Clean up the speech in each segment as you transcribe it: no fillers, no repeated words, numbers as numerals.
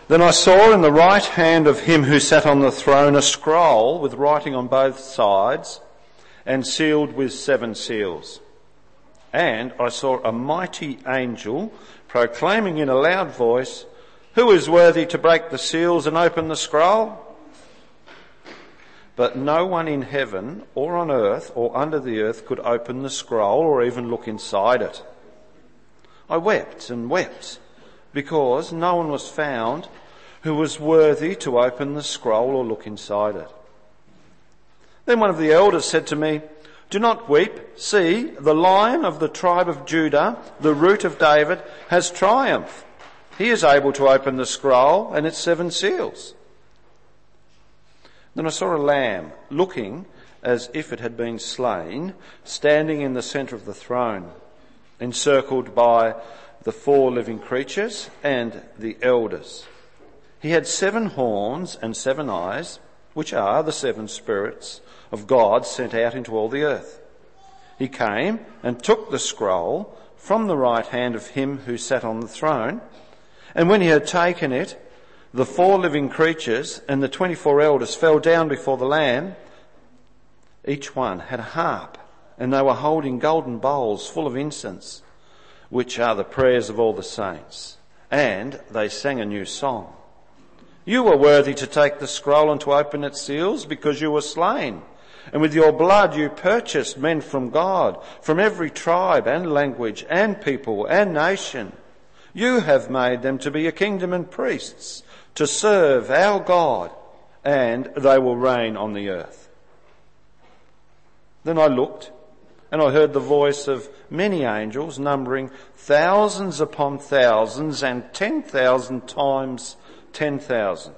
Then I saw in the right hand of him who sat on the throne a scroll with writing on both sides and sealed with 7 seals. And I saw a mighty angel proclaiming in a loud voice, "Who is worthy to break the seals and open the scroll?" But no one in heaven or on earth or under the earth could open the scroll or even look inside it. I wept and wept because no one was found who was worthy to open the scroll or look inside it. Then one of the elders said to me, "Do not weep. See, the Lion of the tribe of Judah, the Root of David, has triumphed. He is able to open the scroll and its 7 seals." Then I saw a lamb, looking as if it had been slain, standing in the centre of the throne, encircled by the 4 living creatures and the elders. He had 7 horns and 7 eyes, which are the 7 spirits of God sent out into all the earth. He came and took the scroll from the right hand of him who sat on the throne, and when he had taken it, the 4 living creatures and the 24 elders fell down before the Lamb. Each one had a harp, and they were holding golden bowls full of incense, which are the prayers of all the saints. And they sang a new song. "You were worthy to take the scroll and to open its seals, because you were slain. And with your blood you purchased men from God, from every tribe and language and people and nation. You have made them to be a kingdom and priests, to serve our God, and they will reign on the earth." Then I looked, and I heard the voice of many angels, numbering thousands upon thousands and 10,000 times 10,000.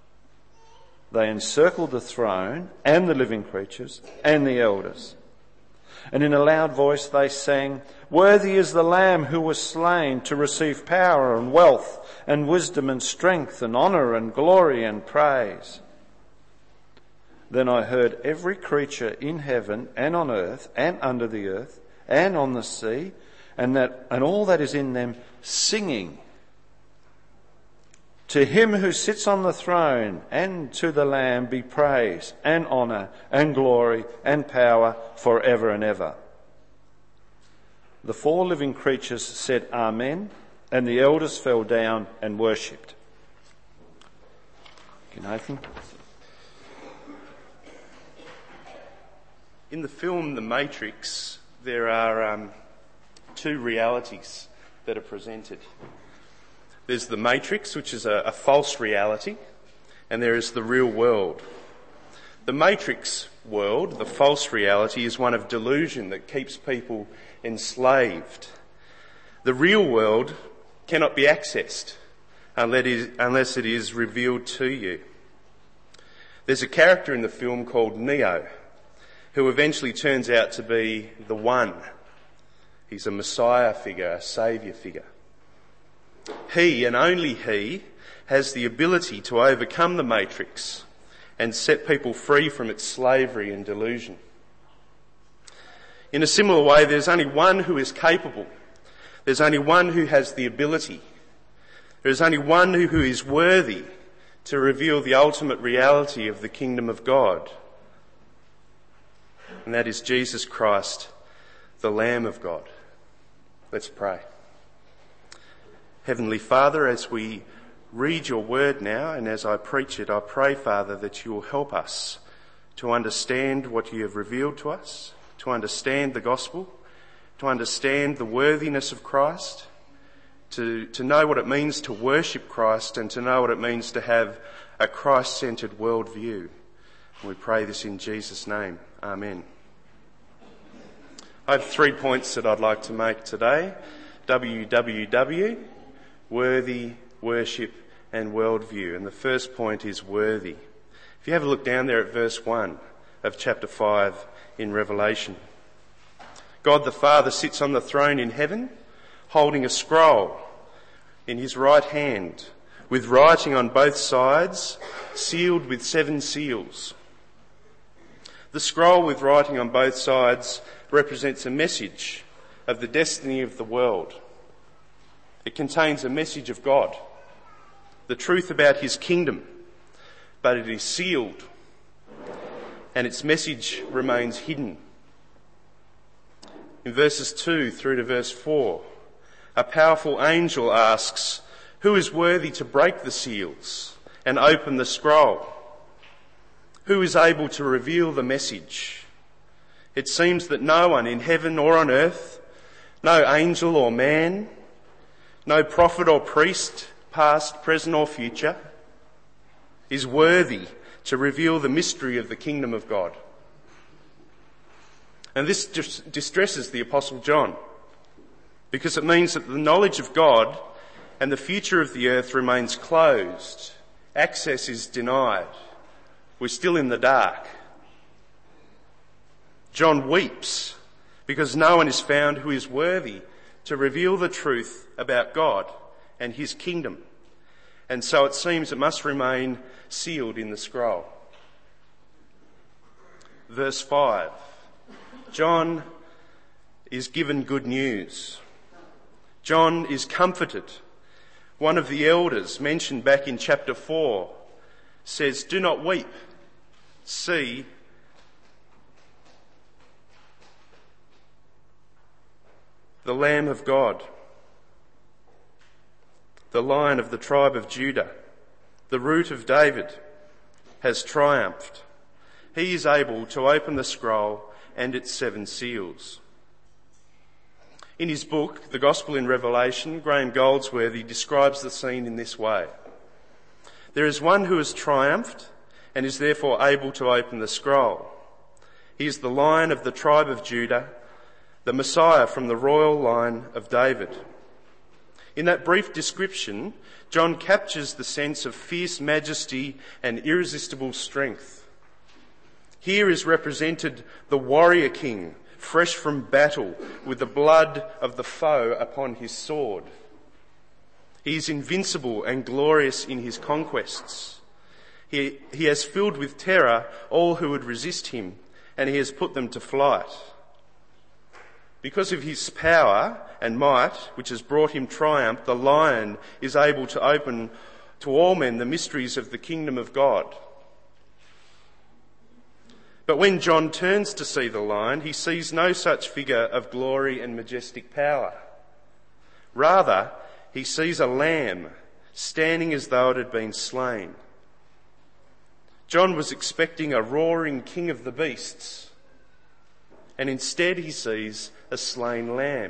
They encircled the throne and the living creatures and the elders. And in a loud voice they sang, "Worthy is the Lamb who was slain to receive power and wealth and wisdom and strength and honour and glory and praise." Then I heard every creature in heaven and on earth and under the earth and on the sea and all that is in them singing, "To him who sits on the throne and to the Lamb be praise and honour and glory and power forever and ever." The 4 living creatures said Amen, and the elders fell down and worshipped. Okay, Nathan. In the film The Matrix, there are 2 realities that are presented. There's the Matrix, which is a false reality, and there is the real world. The Matrix world, the false reality, is one of delusion that keeps people enslaved. The real world cannot be accessed unless it is revealed to you. There's a character in the film called Neo, who eventually turns out to be the One. He's a Messiah figure, a Saviour figure. He, and only he, has the ability to overcome the Matrix and set people free from its slavery and delusion. In a similar way, there's only one who is capable. There's only one who has the ability. There is only one who is worthy to reveal the ultimate reality of the kingdom of God. And that is Jesus Christ, the Lamb of God. Let's pray. Heavenly Father, as we read your word now and as I preach it, I pray, Father, that you will help us to understand what you have revealed to us, to understand the gospel, to understand the worthiness of Christ, to know what it means to worship Christ and to know what it means to have a Christ-centred worldview. We pray this in Jesus' name. Amen. I have 3 points that I'd like to make today. WWW, worthy, worship and worldview. And the first point is worthy. If you have a look down there at verse 1 of chapter 5 in Revelation. God the Father sits on the throne in heaven, holding a scroll in his right hand, with writing on both sides, sealed with 7 seals. The scroll with writing on both sides represents a message of the destiny of the world. It contains a message of God. the truth about his kingdom, but it is sealed, and its message remains hidden. In verses 2 through to verse 4, a powerful angel asks, "Who is worthy to break the seals and open the scroll? Who is able to reveal the message?" It seems that no one in heaven or on earth, no angel or man, no prophet or priest, past, present or future, is worthy to reveal the mystery of the kingdom of God. And this distresses the Apostle John, because it means that the knowledge of God and the future of the earth remains closed. Access is denied. We're still in the dark. John weeps because no one is found who is worthy to reveal the truth about God and his kingdom. And so it seems it must remain sealed in the scroll. Verse 5. John is given good news. John is comforted. One of the elders mentioned back in chapter 4 says, "Do not weep. See, the Lamb of God, the Lion of the tribe of Judah, the Root of David, has triumphed. He is able to open the scroll and its 7 seals." In his book, The Gospel in Revelation, Graham Goldsworthy describes the scene in this way. "There is one who has triumphed and is therefore able to open the scroll. He is the Lion of the tribe of Judah, the Messiah from the royal line of David." In that brief description, John captures the sense of fierce majesty and irresistible strength. Here is represented the warrior king, fresh from battle, with the blood of the foe upon his sword. He is invincible and glorious in his conquests. He has filled with terror all who would resist him, and he has put them to flight. Because of his power and might, which has brought him triumph, the Lion is able to open to all men the mysteries of the kingdom of God. But when John turns to see the Lion, he sees no such figure of glory and majestic power. Rather, he sees a lamb standing as though it had been slain. John was expecting a roaring king of the beasts, and instead he sees a slain lamb.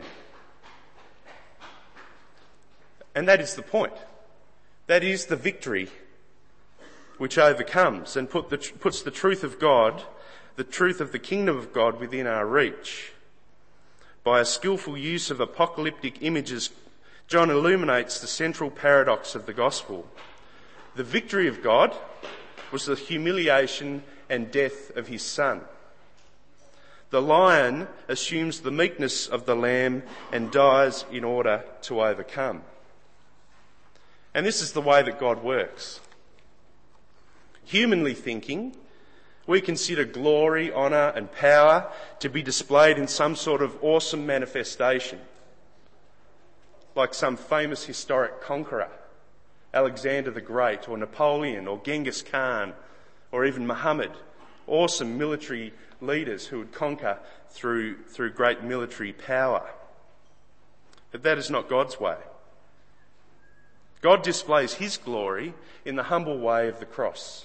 And that is the point. That is the victory which overcomes and puts the truth of God, the truth of the kingdom of God, within our reach. By a skillful use of apocalyptic images, John illuminates the central paradox of the gospel. The victory of God was the humiliation and death of his Son. The Lion assumes the meekness of the Lamb and dies in order to overcome. And this is the way that God works. Humanly thinking, we consider glory, honour and power to be displayed in some sort of awesome manifestation, like some famous historic conqueror, Alexander the Great or Napoleon or Genghis Khan or even Muhammad, awesome military leaders who would conquer through great military power. But that is not God's way. God displays his glory in the humble way of the cross.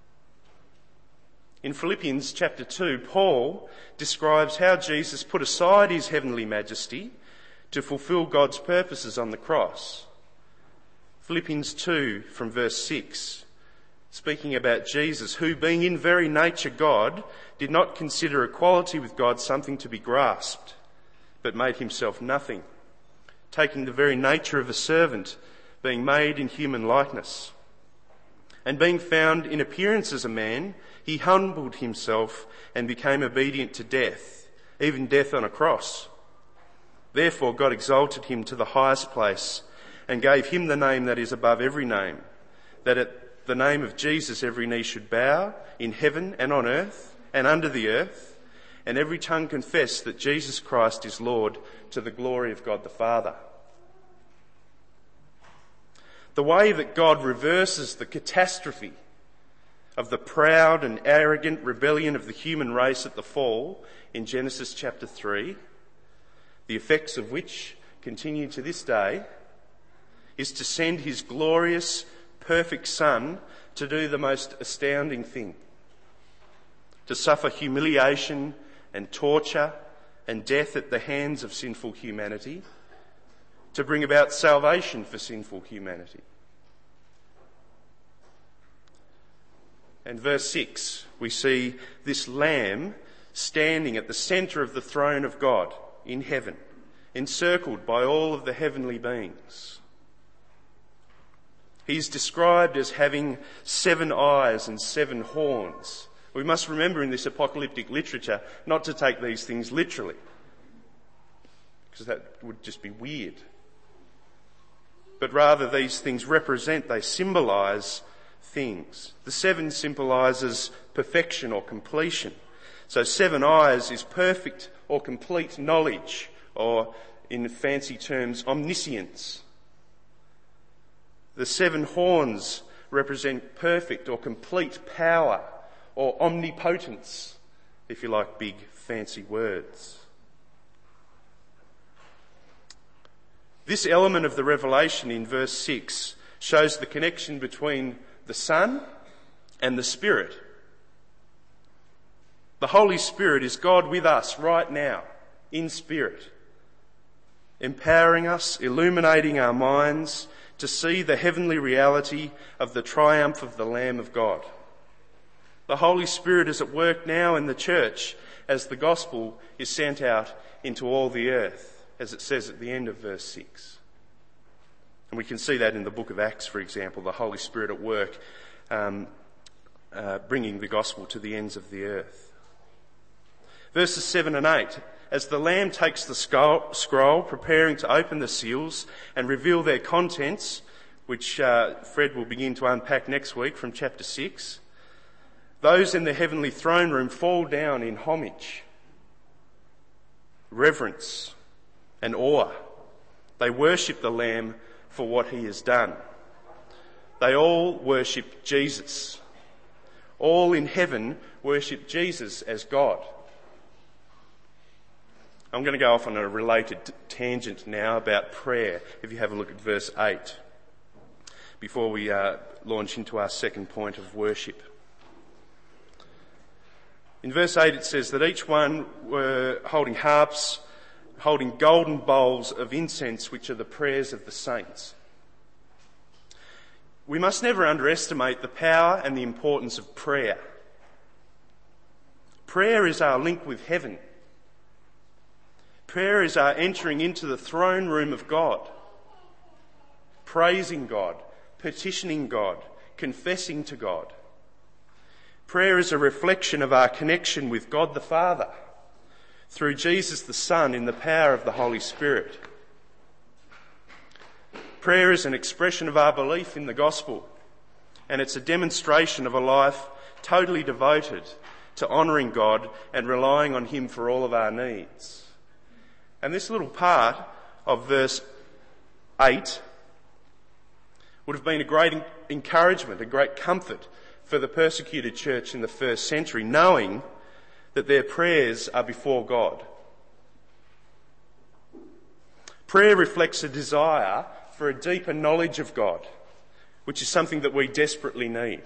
In Philippians chapter 2, Paul describes how Jesus put aside his heavenly majesty to fulfill God's purposes on the cross. Philippians 2 from verse 6, speaking about Jesus, who being in very nature God, did not consider equality with God something to be grasped, but made himself nothing, taking the very nature of a servant, being made in human likeness. And being found in appearance as a man, he humbled himself and became obedient to death, even death on a cross. Therefore God exalted him to the highest place and gave him the name that is above every name, that at the name of Jesus every knee should bow, in heaven and on earth and under the earth, and every tongue confess that Jesus Christ is Lord, to the glory of God the Father. The way that God reverses the catastrophe of the proud and arrogant rebellion of the human race at the fall in Genesis chapter 3, the effects of which continue to this day, is to send his glorious, perfect Son to do the most astounding thing: to suffer humiliation and torture and death at the hands of sinful humanity, to bring about salvation for sinful humanity. And verse 6, we see this Lamb standing at the centre of the throne of God in heaven, encircled by all of the heavenly beings. He's described as having 7 eyes and 7 horns. We must remember in this apocalyptic literature not to take these things literally, because that would just be weird. But rather these things represent, they symbolise things. The 7 symbolises perfection or completion. So 7 eyes is perfect or complete knowledge, or in fancy terms, omniscience. The 7 horns represent perfect or complete power, or omnipotence, if you like big fancy words. This element of the revelation in verse 6 shows the connection between the Son and the Spirit. The Holy Spirit is God with us right now, in spirit, empowering us, illuminating our minds to see the heavenly reality of the triumph of the Lamb of God. The Holy Spirit is at work now in the church as the gospel is sent out into all the earth, as it says at the end of verse 6. And we can see that in the book of Acts, for example, the Holy Spirit at work bringing the gospel to the ends of the earth. Verses 7 and 8, as the Lamb takes the scroll, preparing to open the seals and reveal their contents, which Fred will begin to unpack next week from chapter 6, those in the heavenly throne room fall down in homage, reverence and awe. They worship the Lamb for what he has done. They all worship Jesus. All in heaven worship Jesus as God. I'm going to go off on a related tangent now about prayer, if you have a look at verse 8, before we launch into our second point of worship. In verse 8 it says that each one were holding harps, holding golden bowls of incense, which are the prayers of the saints. We must never underestimate the power and the importance of prayer. Prayer is our link with heaven. Prayer is our entering into the throne room of God, praising God, petitioning God, confessing to God. Prayer is a reflection of our connection with God the Father through Jesus the Son in the power of the Holy Spirit. Prayer is an expression of our belief in the gospel, and it's a demonstration of a life totally devoted to honouring God and relying on him for all of our needs. And this little part of verse 8 would have been a great encouragement, a great comfort for the persecuted church in the first century, knowing that their prayers are before God. Prayer reflects a desire for a deeper knowledge of God, which is something that we desperately need.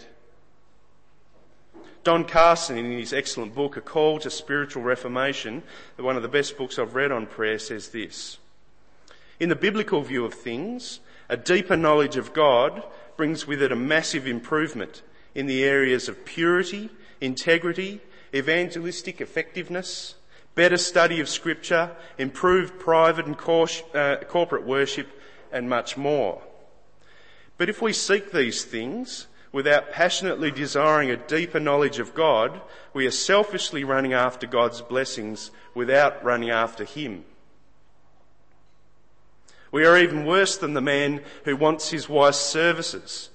Don Carson, in his excellent book, A Call to Spiritual Reformation, one of the best books I've read on prayer, says this: in the biblical view of things, a deeper knowledge of God brings with it a massive improvement in the areas of purity, integrity, evangelistic effectiveness, better study of Scripture, improved private and corporate worship, and much more. But if we seek these things without passionately desiring a deeper knowledge of God, we are selfishly running after God's blessings without running after him. We are even worse than the man who wants his wife's services,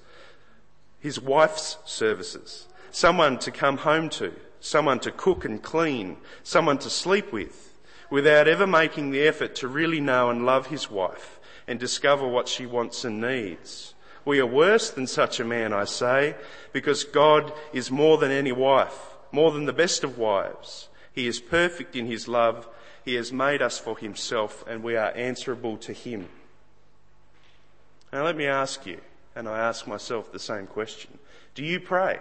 someone to come home to, someone to cook and clean, someone to sleep with, without ever making the effort to really know and love his wife and discover what she wants and needs, We are worse than such a man, I say, because God is more than any wife, more than the best of wives. He is perfect in his love. He has made us for himself, and we are answerable to him. Now let me ask you, and I ask myself the same question. Do you pray?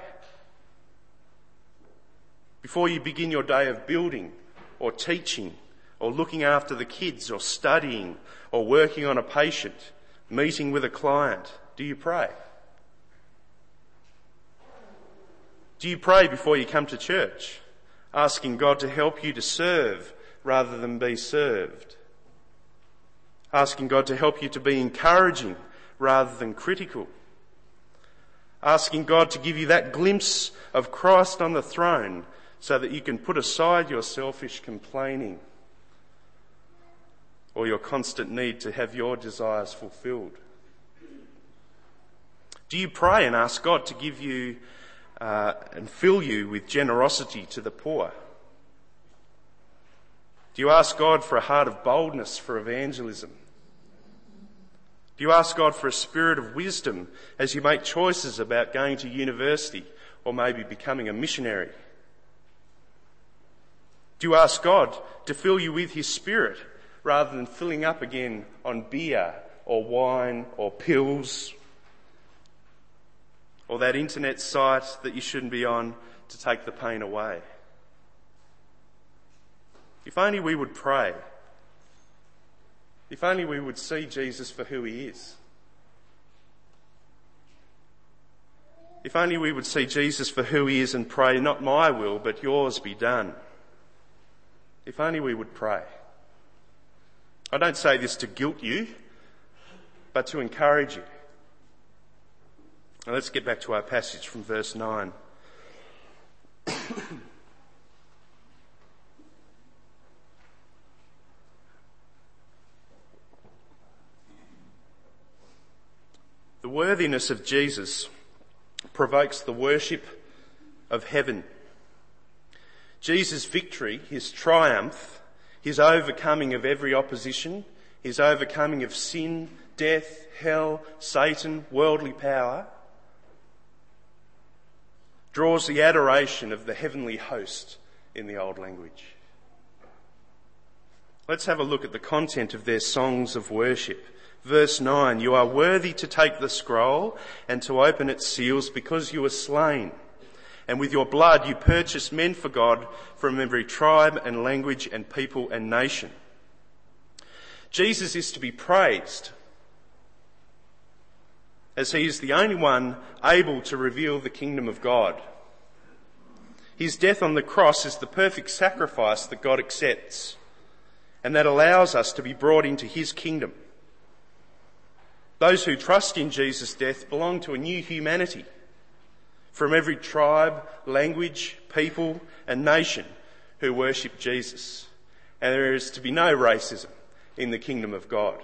Before you begin your day of building or teaching or looking after the kids or studying or working on a patient, meeting with a client, do you pray? Do you pray before you come to church, asking God to help you to serve rather than be served? Asking God to help you to be encouraging rather than critical? Asking God to give you that glimpse of Christ on the throne so that you can put aside your selfish complaining or your constant need to have your desires fulfilled? Do you pray and ask God to give you and fill you with generosity to the poor? Do you ask God for a heart of boldness for evangelism? Do you ask God for a spirit of wisdom as you make choices about going to university or maybe becoming a missionary? Do you ask God to fill you with his Spirit rather than filling up again on beer or wine or pills or that internet site that you shouldn't be on to take the pain away? If only we would pray. If only we would see Jesus for who he is. If only we would see Jesus for who he is and pray, not my will, but yours be done. If only we would pray. I don't say this to guilt you, but to encourage you. Now let's get back to our passage from verse 9. The worthiness of Jesus provokes the worship of heaven. Jesus' victory, his triumph, his overcoming of every opposition, his overcoming of sin, death, hell, Satan, worldly power, draws the adoration of the heavenly host in the old language. Let's have a look at the content of their songs of worship. Verse 9, you are worthy to take the scroll and to open its seals because you were slain. And with your blood you purchased men for God from every tribe and language and people and nation. Jesus is to be praised as he is the only one able to reveal the kingdom of God. His death on the cross is the perfect sacrifice that God accepts and that allows us to be brought into his kingdom. Those who trust in Jesus' death belong to a new humanity from every tribe, language, people and nation who worship Jesus. And there is to be no racism in the kingdom of God.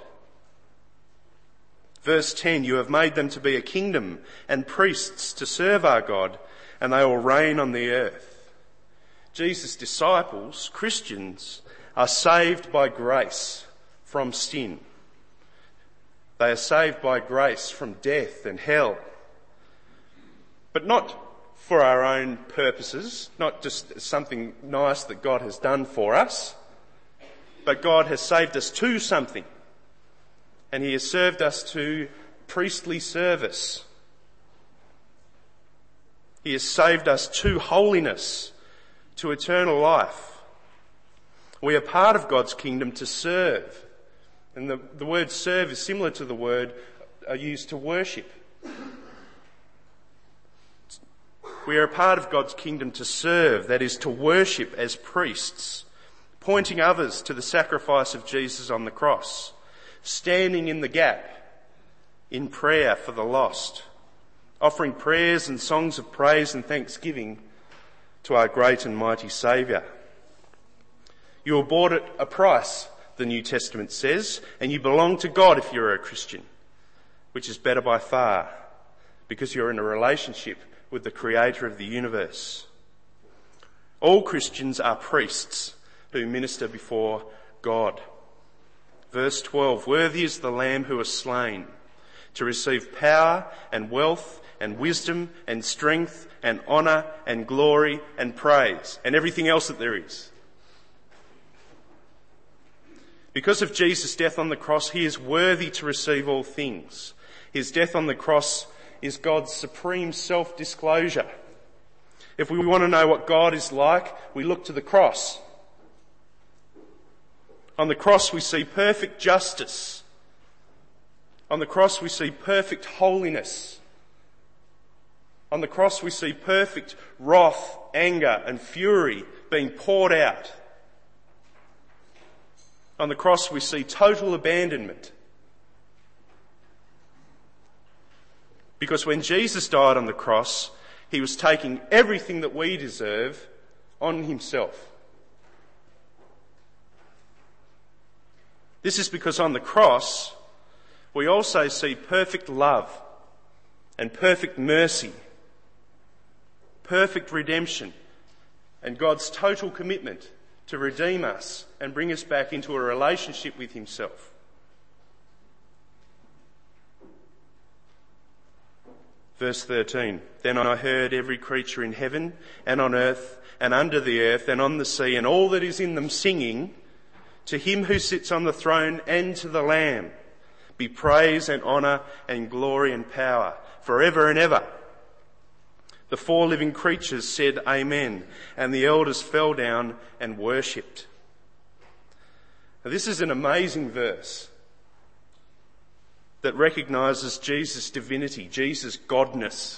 Verse 10, you have made them to be a kingdom and priests to serve our God, and they will reign on the earth. Jesus' disciples, Christians, are saved by grace from sin. They are saved by grace from death and hell. But not for our own purposes, not just something nice that God has done for us, but God has saved us to something. And he has served us to priestly service. He has saved us to holiness, to eternal life. We are part of God's kingdom to serve. And the word serve is similar to the word used to worship. We are a part of God's kingdom to serve, that is to worship as priests, pointing others to the sacrifice of Jesus on the cross, standing in the gap in prayer for the lost, offering prayers and songs of praise and thanksgiving to our great and mighty Saviour. You were bought at a price, the New Testament says, and you belong to God if you're a Christian, which is better by far, because you're in a relationship with the Creator of the universe. All Christians are priests who minister before God. Verse 12, worthy is the Lamb who was slain to receive power and wealth and wisdom and strength and honour and glory and praise and everything else that there is. Because of Jesus' death on the cross, he is worthy to receive all things. His death on the cross is God's supreme self-disclosure. If we want to know what God is like, we look to the cross. On the cross we see perfect justice. On the cross we see perfect holiness. On the cross we see perfect wrath, anger and fury being poured out. On the cross we see total abandonment. Because when Jesus died on the cross, he was taking everything that we deserve on himself. This is because on the cross, we also see perfect love and perfect mercy, perfect redemption, and God's total commitment to redeem us and bring us back into a relationship with himself. Verse 13, then I heard every creature in heaven and on earth and under the earth and on the sea and all that is in them singing, to him who sits on the throne and to the Lamb be praise and honour and glory and power forever and ever. The 4 living creatures said amen, and the elders fell down and worshipped. Now, this is an amazing verse that recognises Jesus' divinity, Jesus' godness.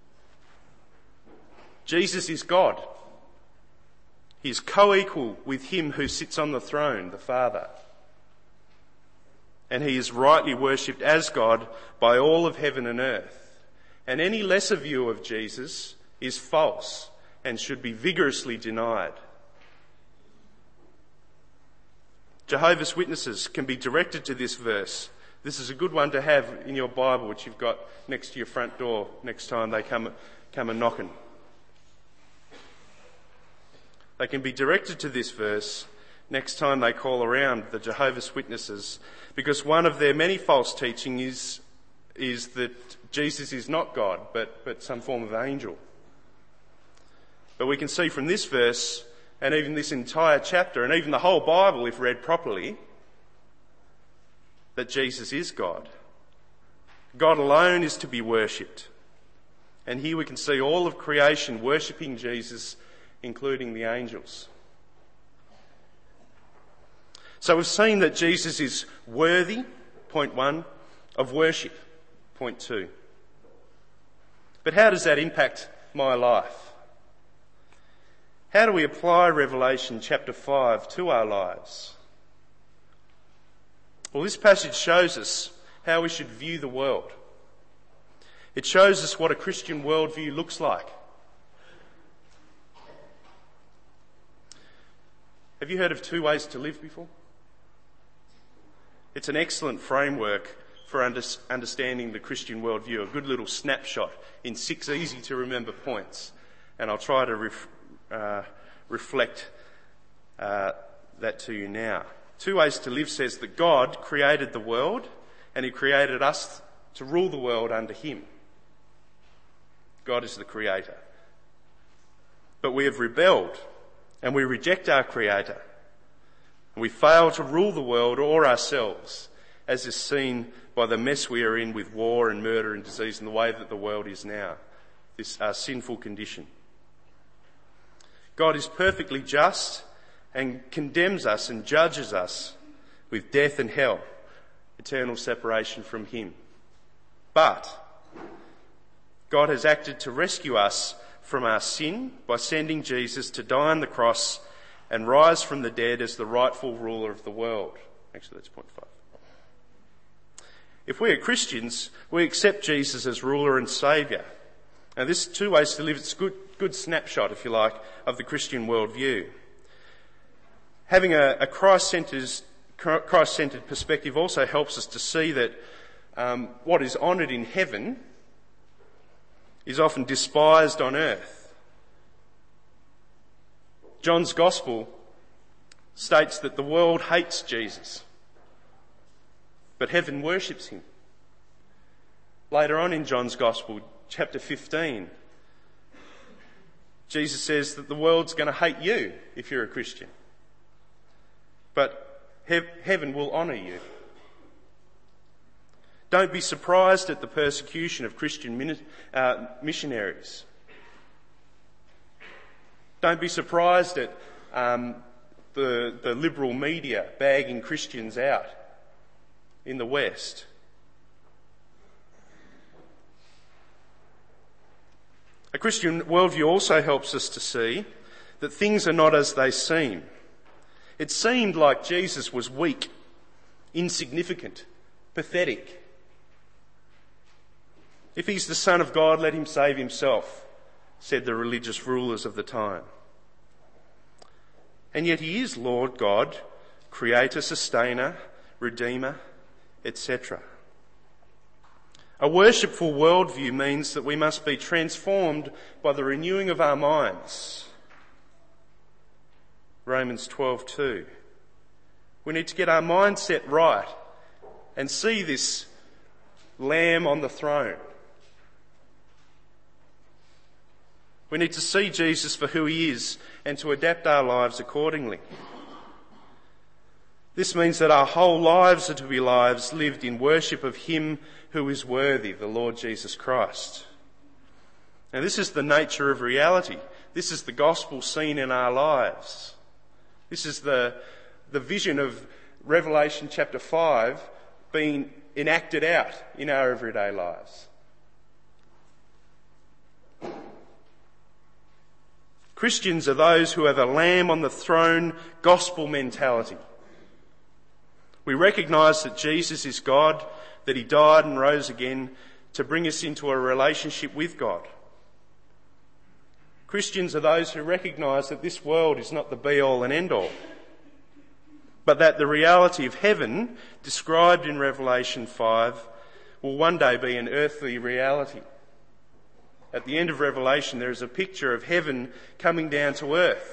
Jesus is God. He is co-equal with him who sits on the throne, the Father. And he is rightly worshipped as God by all of heaven and earth. And any lesser view of Jesus is false and should be vigorously denied. Jehovah's Witnesses can be directed to this verse. This is a good one to have in your Bible, which you've got next to your front door next time they come a knocking. They can be directed to this verse next time they call around the Jehovah's Witnesses, because one of their many false teaching is that Jesus is not God, but some form of angel. But we can see from this verse, and even this entire chapter, and even the whole Bible, if read properly, that Jesus is God. God alone is to be worshipped. And here we can see all of creation worshipping Jesus, including the angels. So we've seen that Jesus is worthy, point 1, of worship, point 2. But how does that impact my life? How do we apply Revelation chapter 5 to our lives? Well, this passage shows us how we should view the world. It shows us what a Christian worldview looks like. Have you heard of 2 ways to live before? It's an excellent framework for understanding the Christian worldview, a good little snapshot in 6 easy to remember points. And I'll try to reflect that to you now. 2 ways to live says that God created the world and he created us to rule the world under him. God is the creator. But we have rebelled and we reject our creator. We fail to rule the world or ourselves, as is seen by the mess we are in with war and murder and disease and the way that the world is now, this sinful condition. God is perfectly just and condemns us and judges us with death and hell, eternal separation from him. But God has acted to rescue us from our sin by sending Jesus to die on the cross and rise from the dead as the rightful ruler of the world. Actually, that's point 5. If we are Christians, we accept Jesus as ruler and saviour. Now, this 2 ways to live, it's a good snapshot, if you like, of the Christian worldview. Having a Christ-centred perspective also helps us to see that what is honoured in heaven is often despised on earth. John's Gospel states that the world hates Jesus, but heaven worships him. Later on in John's Gospel, chapter 15, Jesus says that the world's going to hate you if you're a Christian. But heaven will honour you. Don't be surprised at the persecution of Christian missionaries. Don't be surprised at the liberal media bagging Christians out in the West. A Christian worldview also helps us to see that things are not as they seem. It seemed like Jesus was weak, insignificant, pathetic. If he's the Son of God, let him save himself, said the religious rulers of the time. And yet he is Lord God, Creator, Sustainer, Redeemer, etc. A worshipful worldview means that we must be transformed by the renewing of our minds. Romans 12:2. We need to get our mindset right and see this Lamb on the throne. We need to see Jesus for who he is and to adapt our lives accordingly. This means that our whole lives are to be lives lived in worship of him who is worthy, the Lord Jesus Christ. Now this is the nature of reality. This is the gospel seen in our lives. This is the vision of Revelation chapter 5 being enacted out in our everyday lives. Christians are those who have a lamb on the throne gospel mentality. We recognise that Jesus is God, that he died and rose again to bring us into a relationship with God. Christians are those who recognise that this world is not the be-all and end-all, but that the reality of heaven, described in Revelation 5, will one day be an earthly reality. At the end of Revelation, there is a picture of heaven coming down to earth.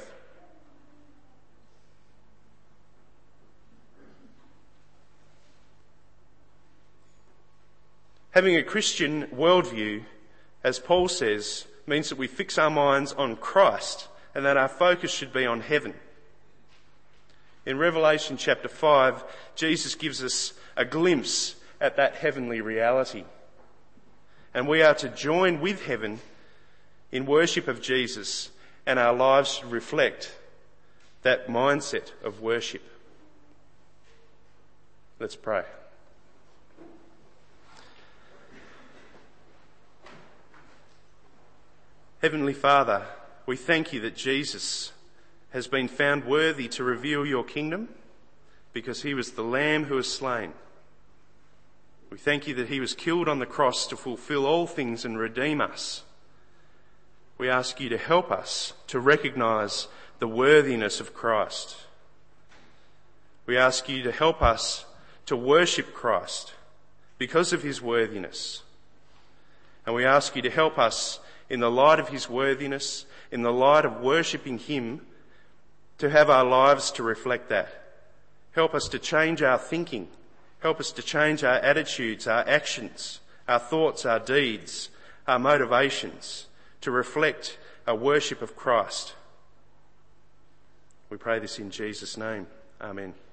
Having a Christian worldview, as Paul says, means that we fix our minds on Christ and that our focus should be on heaven. In Revelation chapter 5, Jesus gives us a glimpse at that heavenly reality. And we are to join with heaven in worship of Jesus, and our lives should reflect that mindset of worship. Let's pray. Heavenly Father, we thank you that Jesus has been found worthy to reveal your kingdom because he was the Lamb who was slain. We thank you that he was killed on the cross to fulfill all things and redeem us. We ask you to help us to recognise the worthiness of Christ. We ask you to help us to worship Christ because of his worthiness. And we ask you to help us in the light of his worthiness, in the light of worshipping him, to have our lives to reflect that. Help us to change our thinking. Help us to change our attitudes, our actions, our thoughts, our deeds, our motivations, to reflect a worship of Christ. We pray this in Jesus' name. Amen.